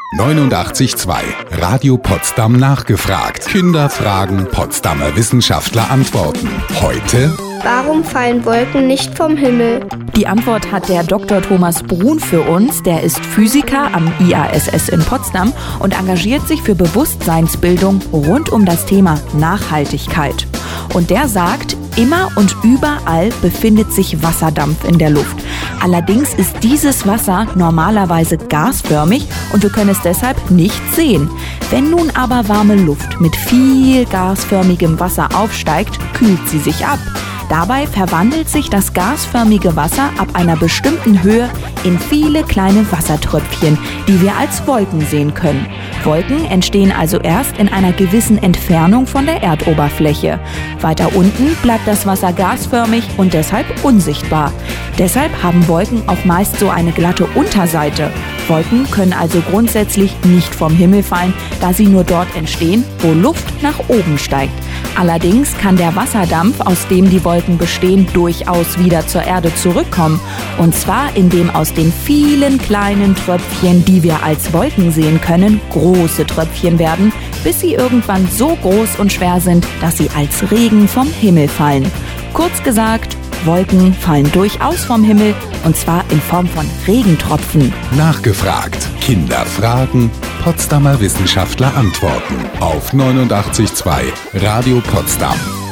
89.2 Radio Potsdam nachgefragt. Kinder fragen, Potsdamer Wissenschaftler antworten. Heute: Warum fallen Wolken nicht vom Himmel? Die Antwort hat der Dr. Thomas Brun für uns. Der ist Physiker am IASS in Potsdam und engagiert sich für Bewusstseinsbildung rund um das Thema Nachhaltigkeit. Und der sagt, immer und überall befindet sich Wasserdampf in der Luft. Allerdings ist dieses Wasser normalerweise gasförmig und wir können es deshalb nicht sehen. Wenn nun aber warme Luft mit viel gasförmigem Wasser aufsteigt, kühlt sie sich ab. Dabei verwandelt sich das gasförmige Wasser ab einer bestimmten Höhe in viele kleine Wassertröpfchen, die wir als Wolken sehen können. Wolken entstehen also erst in einer gewissen Entfernung von der Erdoberfläche. Weiter unten bleibt das Wasser gasförmig und deshalb unsichtbar. Deshalb haben Wolken auch meist so eine glatte Unterseite. Wolken können also grundsätzlich nicht vom Himmel fallen, da sie nur dort entstehen, wo Luft nach oben steigt. Allerdings kann der Wasserdampf, aus dem die Wolken bestehen, durchaus wieder zur Erde zurückkommen. Und zwar indem aus den vielen kleinen Tröpfchen, die wir als Wolken sehen können, große Tröpfchen werden, bis sie irgendwann so groß und schwer sind, dass sie als Regen vom Himmel fallen. Kurz gesagt, Wolken fallen durchaus vom Himmel, und zwar in Form von Regentropfen. Nachgefragt. Kinder fragen, Potsdamer Wissenschaftler antworten. Auf 89.2 Radio Potsdam.